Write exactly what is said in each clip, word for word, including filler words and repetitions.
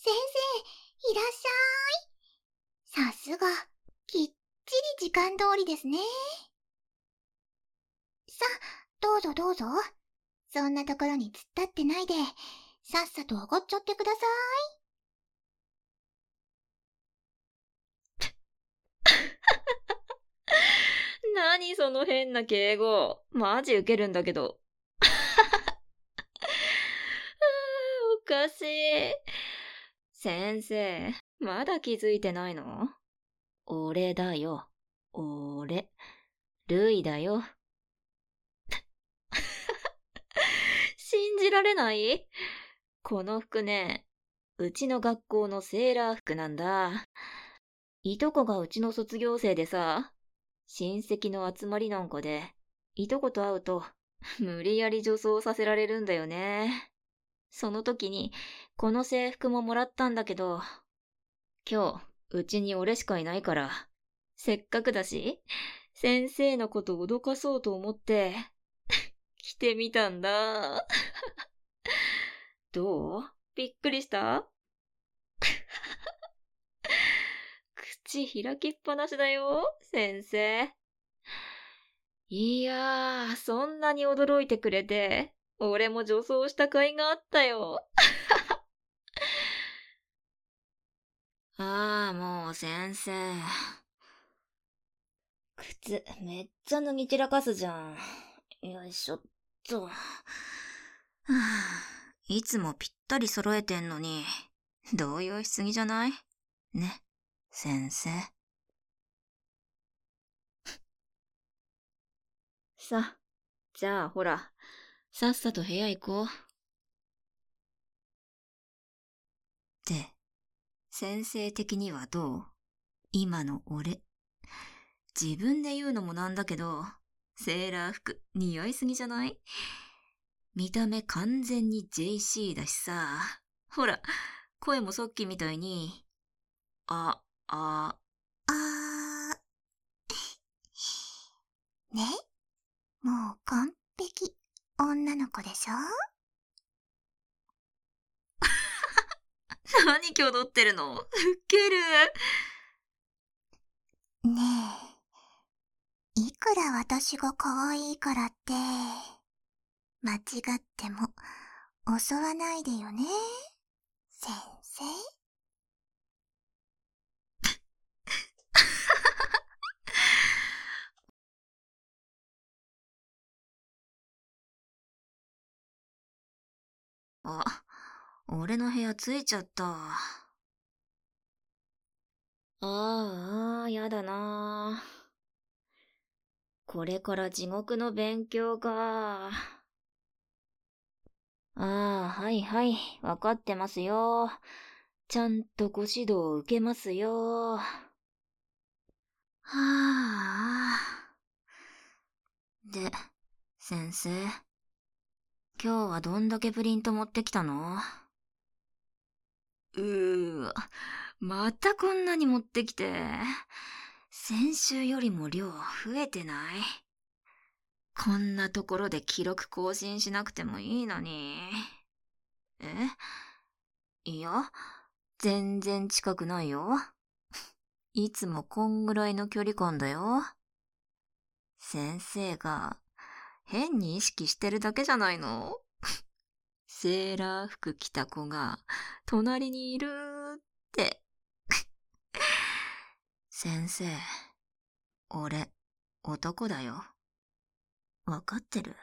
先生、いらっしゃい。さすが、きっちり時間通りですね。さ、どうぞどうぞ。そんなところに突っ立ってないで、さっさとおごっちゃってくださ何その変な敬語。マジウケるんだけど。おかしい。先生、まだ気づいてないの？俺だよ。俺。ルイだよ。信じられない？この服ね、うちの学校のセーラー服なんだ。いとこがうちの卒業生でさ、親戚の集まりなんかで、いとこと会うと、無理やり女装させられるんだよね。その時に、この制服ももらったんだけど、今日、うちに俺しかいないから、せっかくだし、先生のこと脅かそうと思って、着てみたんだ。どう？びっくりした？口開きっぱなしだよ、先生。いやー、そんなに驚いてくれて、俺も女装した甲斐があったよ。ああ、もう先生。靴、めっちゃ脱ぎ散らかすじゃん。よいしょっと。はあ、いつもぴったり揃えてんのに、動揺しすぎじゃない？ね、先生。さ、じゃあほら、さっさと部屋行こう。で、先生的にはどう？今の俺。自分で言うのもなんだけど、セーラー服似合いすぎじゃない？見た目完全に ジェーシー だしさ。ほら、声もさっきみたいに、あ、あ、 あー。ね、もう完璧、女の子でしょ？ 何挙動ってるの？ウケる。 ねえ、いくら私が可愛いからって、間違っても襲わないでよね、先生。 あ、俺の部屋着いちゃった。ああ、やだな。これから地獄の勉強か。ああ、はいはい、わかってますよ。ちゃんとご指導受けますよ。はあ。で、先生、今日はどんだけプリント持ってきたの？うーわ、またこんなに持ってきて。先週よりも量増えてない？こんなところで記録更新しなくてもいいのに。え？いや、全然近くないよ。いつもこんぐらいの距離感だよ。先生が変に意識してるだけじゃないの？セーラー服着た子が隣にいるって。先生、俺、男だよ。わかってる？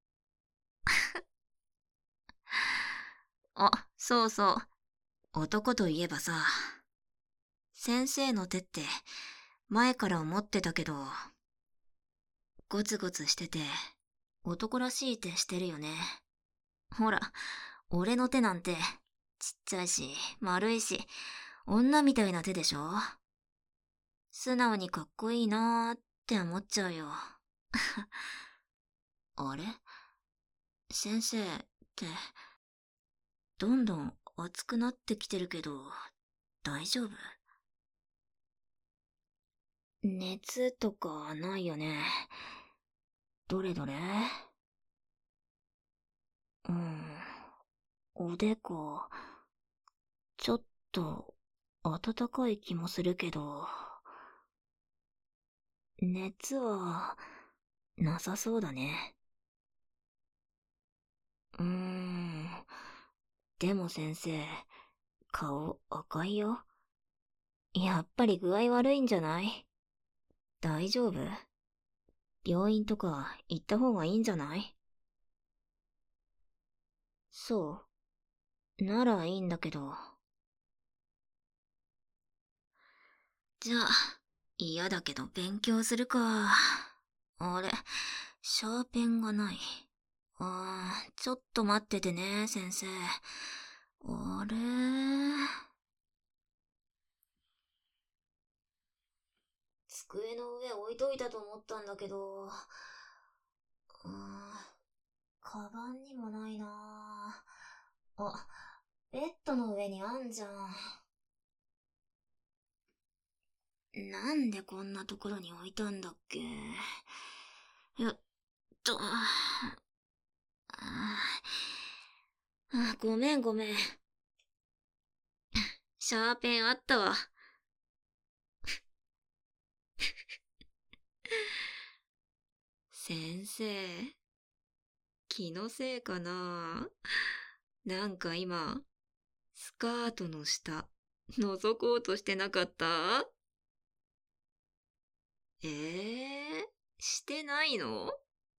あ、そうそう。男といえばさ、先生の手って前から思ってたけど、ゴツゴツしてて男らしい手してるよね。ほら、俺の手なんてちっちゃいし丸いし女みたいな手でしょ？素直にかっこいいなーって思っちゃうよ。あれ？先生って、どんどん熱くなってきてるけど、大丈夫？熱とかないよね。どれどれ？うん、おでこ、 ちょっと、暖かい気もするけど、熱は、なさそうだね。うーん。でも先生、顔赤いよ。やっぱり具合悪いんじゃない？大丈夫？病院とか行った方がいいんじゃない？そう。ならいいんだけど。じゃあ、嫌だけど勉強するか。あれ、シャーペンがない。あー、ちょっと待っててね、先生。あれ？机の上置いといたと思ったんだけど。うーん、カバンにもないなぁ。あ、ベッドの上にあんじゃん。なんでこんなところに置いたんだっけ。よっと。あ、ごめんごめん。シャーペンあったわ。先生、気のせいかな。なんか今、スカートの下、覗こうとしてなかった？えー、してないの？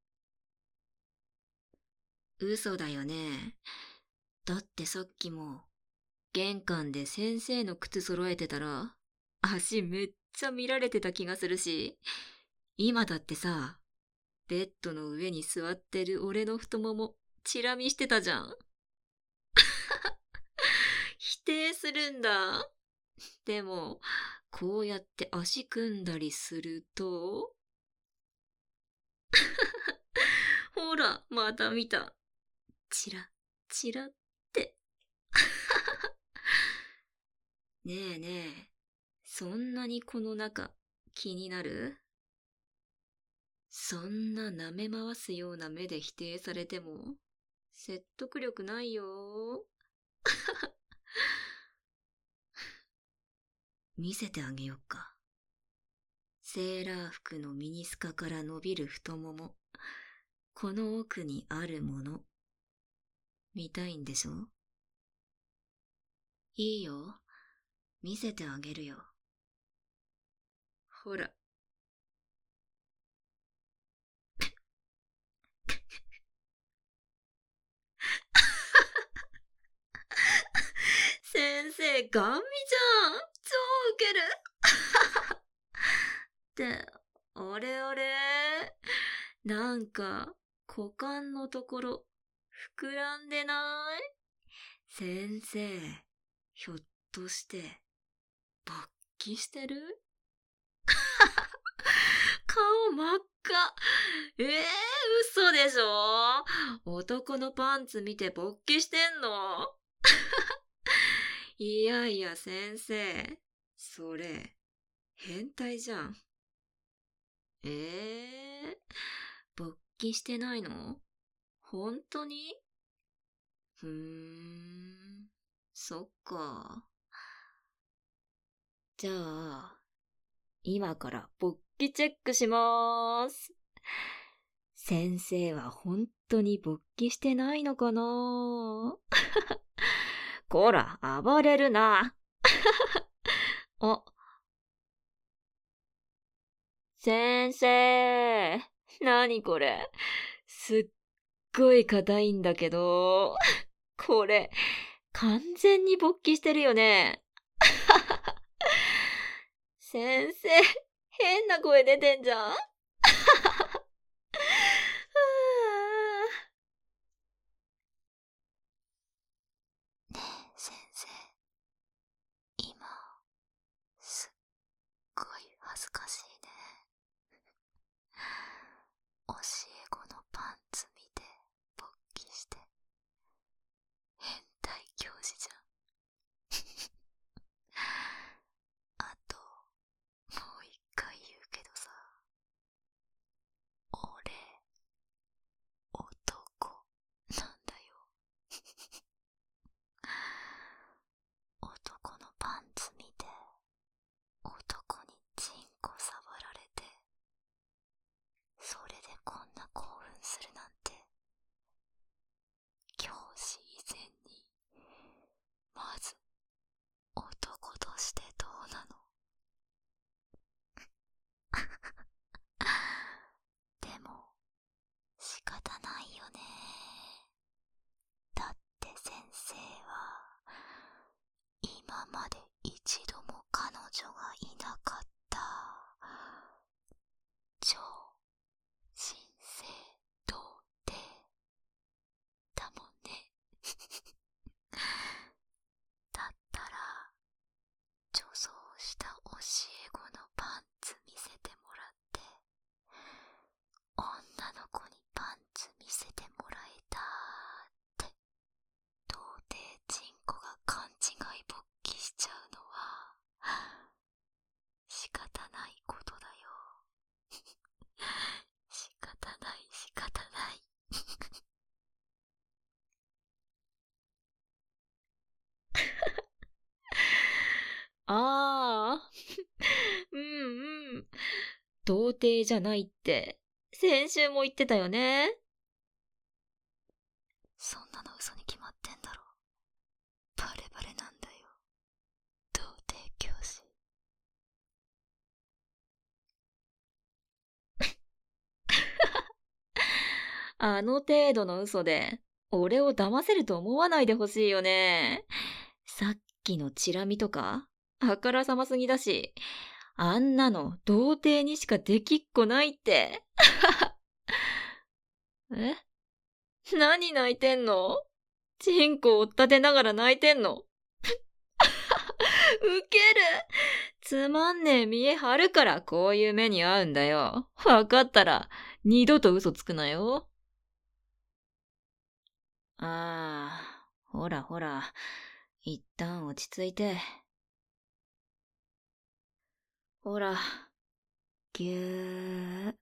嘘だよね。だってさっきも、玄関で先生の靴揃えてたら、足めっちゃ見られてた気がするし、今だってさ、ベッドの上に座ってる俺の太もも、チラ見してたじゃん。否定するんだ。でも、こうやって足組んだりすると、ほら、また見た。チラ、チラって。ねえねえ、そんなにこの中、気になる？そんな舐め回すような目で否定されても、説得力ないよ。見せてあげよっか。セーラー服のミニスカから伸びる太もも。この奥にあるもの。見たいんでしょ？いいよ。見せてあげるよ。ほら。先生、ガン見じゃん。超ウケる。って、あれあれ？なんか、股間のところ、膨らんでない？先生、ひょっとして、勃起してる？顔真っ赤。ええー、嘘でしょ？男のパンツ見て勃起してんの？いやいや、先生。それ、変態じゃん。ええー、勃起してないの？本当に？ふーん、そっか。じゃあ、今から勃起チェックしまーす。先生は本当に勃起してないのかな？こら、暴れるな。あ、先生。なにこれ。すっごい硬いんだけど。これ、完全に勃起してるよね。先生、変な声出てんじゃん。 ねえ、先生。今、すっごい恥ずかしいね。教え子のパンツ見て勃起して変態教師じゃん。あともう一回言うけどさ、 するなんて、教師以前に、まず、男としてどうなの？でも、仕方ないよね。だって先生は、今まで一度も彼女がいなかった。超、新生童貞だもんね。だったら、女装した教え子のパンツ見せてもらって、女の子にパンツ見せてもらえたって、童貞チンコが勘違い勃起しちゃうのは、仕方ないことだよ。仕方ない仕方ない。ああ、うんうん。童貞じゃないって、先週も言ってたよね。そんなの嘘に決まってんだろ。バレバレなんだよ。童貞教師。あの程度の嘘で、俺を騙せると思わないでほしいよね。さっきのチラ見とか、あからさますぎだし、あんなの童貞にしかできっこないって。え？何泣いてんの？チンコを追っ立てながら泣いてんの？ウケる。つまんねえ見え張るからこういう目に遭うんだよ。わかったら二度と嘘つくなよ。ああ、ほらほら、一旦落ち着いて。ほら、ぎゅー。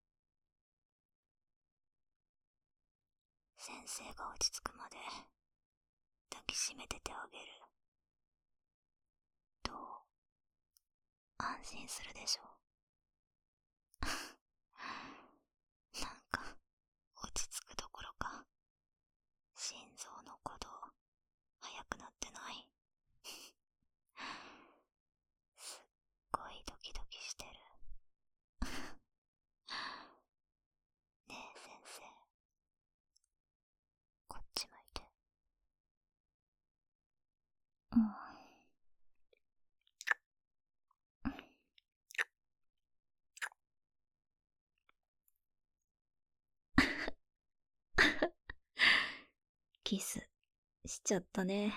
先生が落ち着くまで抱きしめててあげる。どう？安心するでしょ。なんか落ち着くどころか心臓の鼓動速くなってない？すっごいドキドキしてる。ねえ先生、こっち向いて。うん。キスしちゃったね。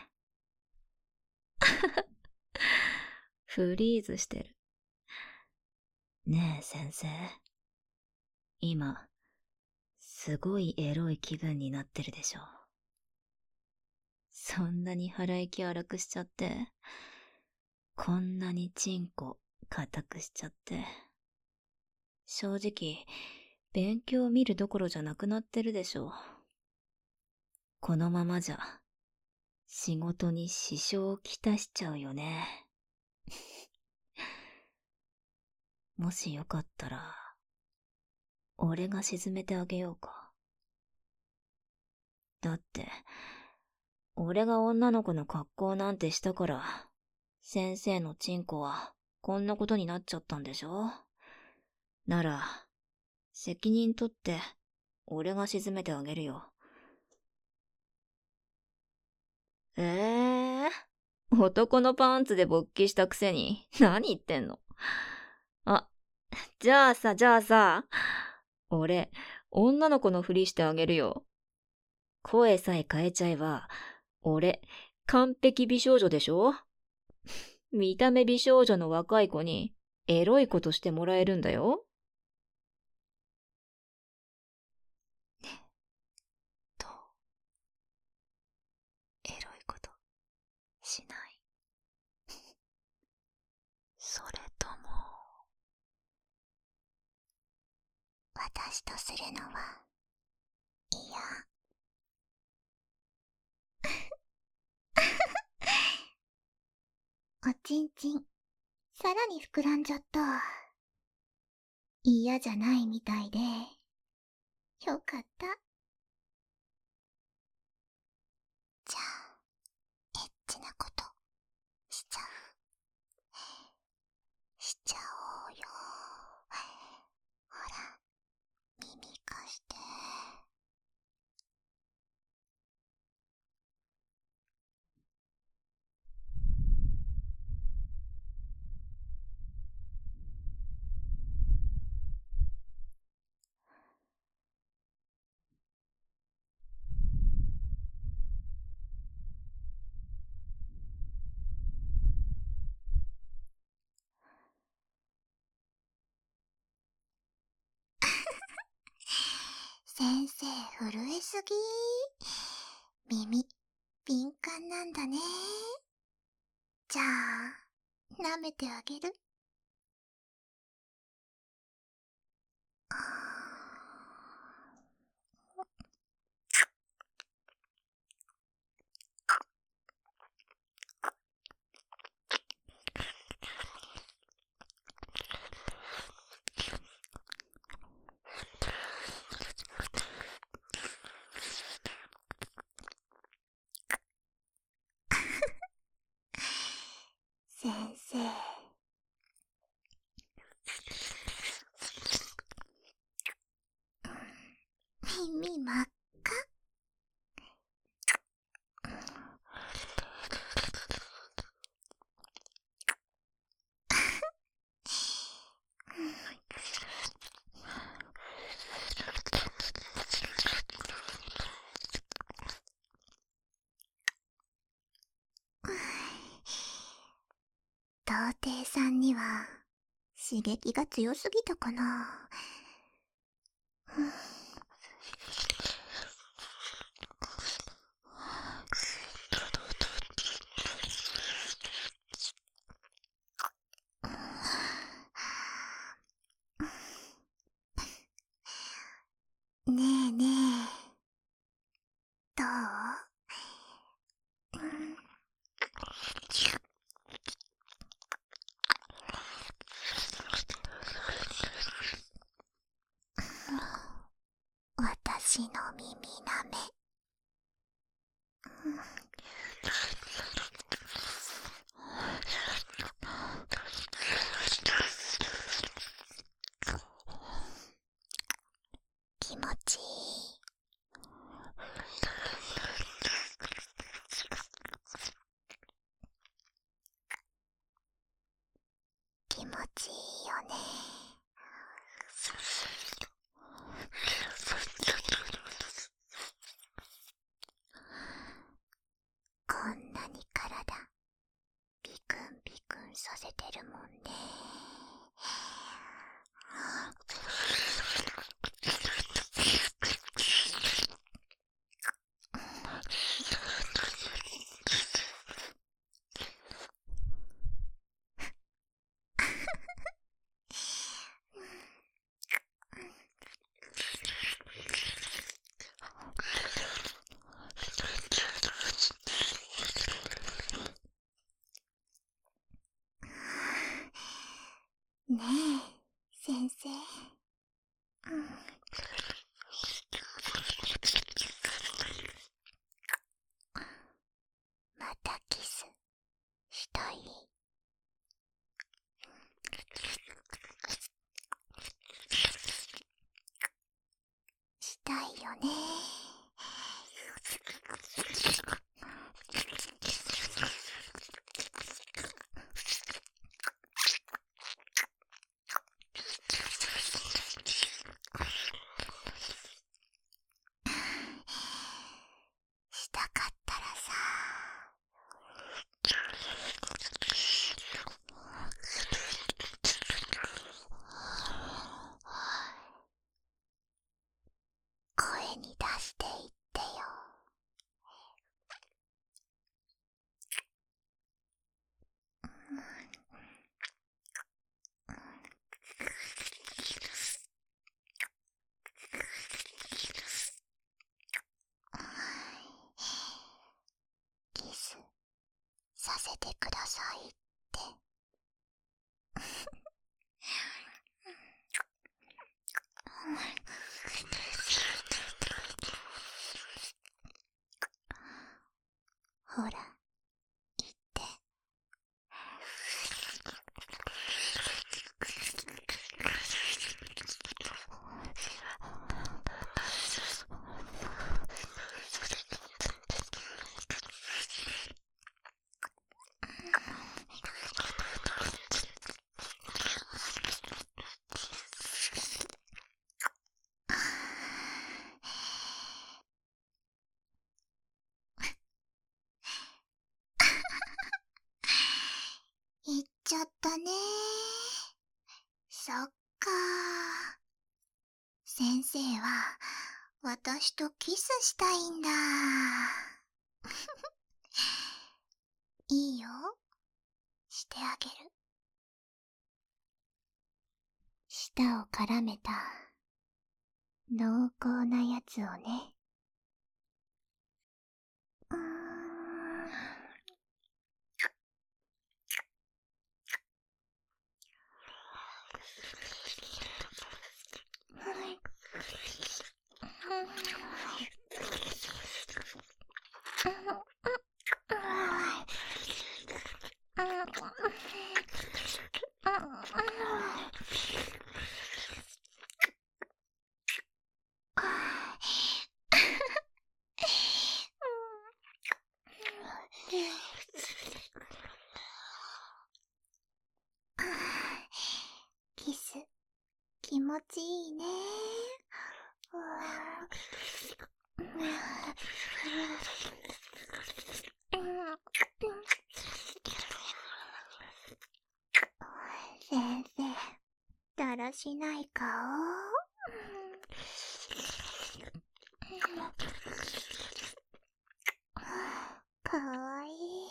フリーズしてる。ねえ先生、今すごいエロい気分になってるでしょ。そんなに腹息荒くしちゃって、こんなにチンコ硬くしちゃって、正直勉強見るどころじゃなくなってるでしょ。このままじゃ仕事に支障をきたしちゃうよね。もしよかったら俺が沈めてあげようか。だって俺が女の子の格好なんてしたから先生のチンコはこんなことになっちゃったんでしょ。なら責任取って俺が沈めてあげるよ。ええー、男のパンツで勃起したくせに何言ってんの。あ、じゃあさじゃあさ、俺女の子のふりしてあげるよ。声さえ変えちゃえば俺完璧美少女でしょ。見た目美少女の若い子にエロいことしてもらえるんだよ。ね、どう？エロいことしない？それとも私とするのは嫌。おちんちんさらに膨らんじゃった。嫌じゃないみたいでよかった。じゃあ、エッチなことしちゃう。しちゃおうよ。ほら、耳貸して。先生、震えすぎ。耳、敏感なんだね。じゃあ、舐めてあげる。先生。耳真っ赤。童貞さんには刺激が強すぎたかな。ねえねえ、どう？私の耳なめ。気持ちいい。気持ちいいよね。こんなに体ビクンビクンさせてるもんね。ねえ、先生。うん、またキスしたい？したいよね。したかったらさ、声に出して言ってよ。キスさせてくださいって。 ちゃったね。そっか。先生は私とキスしたいんだ。いいよ。してあげる。舌を絡めた濃厚なやつをね。うーん。キス気持ちいいね。先生、だらしない顔。かわいい。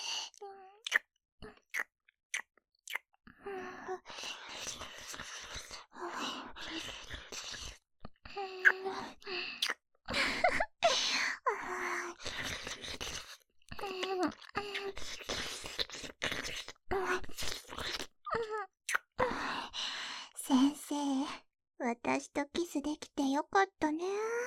先生、私とキスできてよかったね。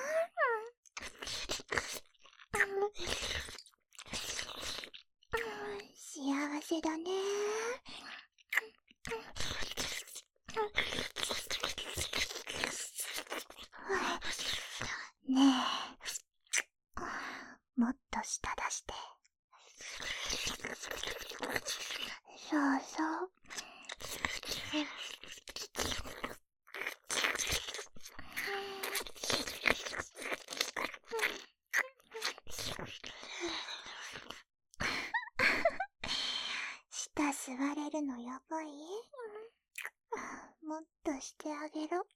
幸せだね。ねえ、もっと舌出して。そうそう。舌吸われるのやばい？もっとしてあげろ。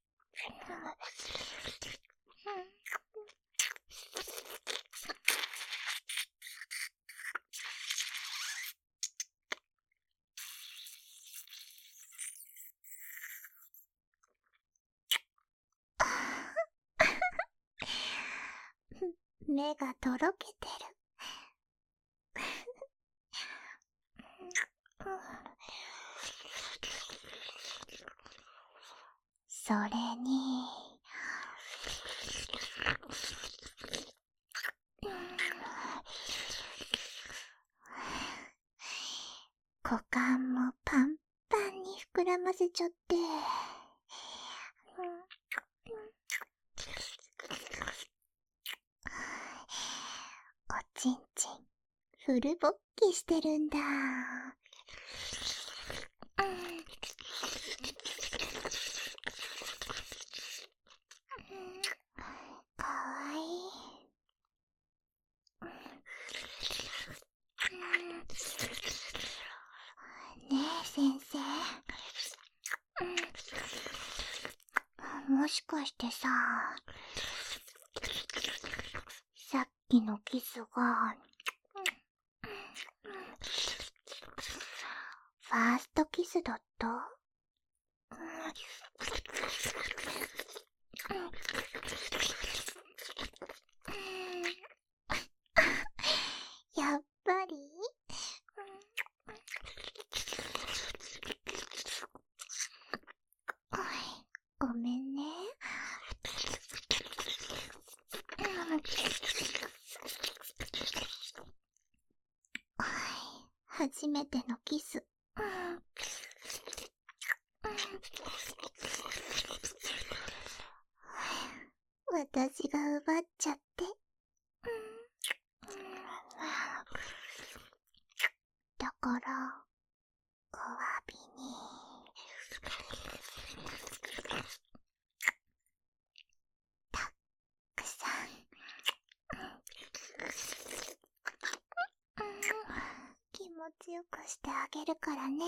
目がとろけてる。それに、股間もパンパンに膨らませちゃって。おちんちん、フル勃起してるんだ。かわいい。ねえ先生、もしかしてさ、さっきのキスがファーストキスだった？やっぱり？ごめんね。初めてのキス。私が奪っちゃって。だから、お詫びに。たくさん。気持ちよくしてあげるからね。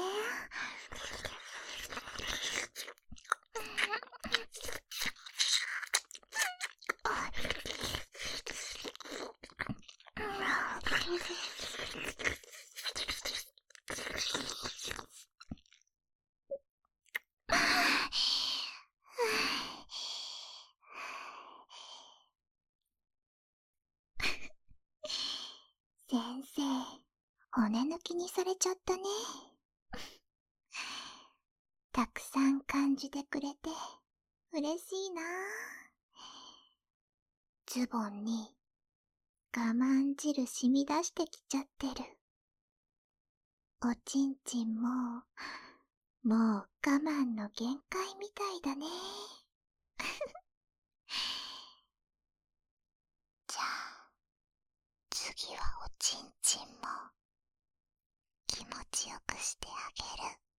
先生、骨抜きにされちゃったね。たくさん感じてくれて嬉しいな。ズボンに我慢汁染み出してきちゃってる。おちんちんももう我慢の限界みたいだね。じゃあ次はおちんちんも気持ちよくしてあげる。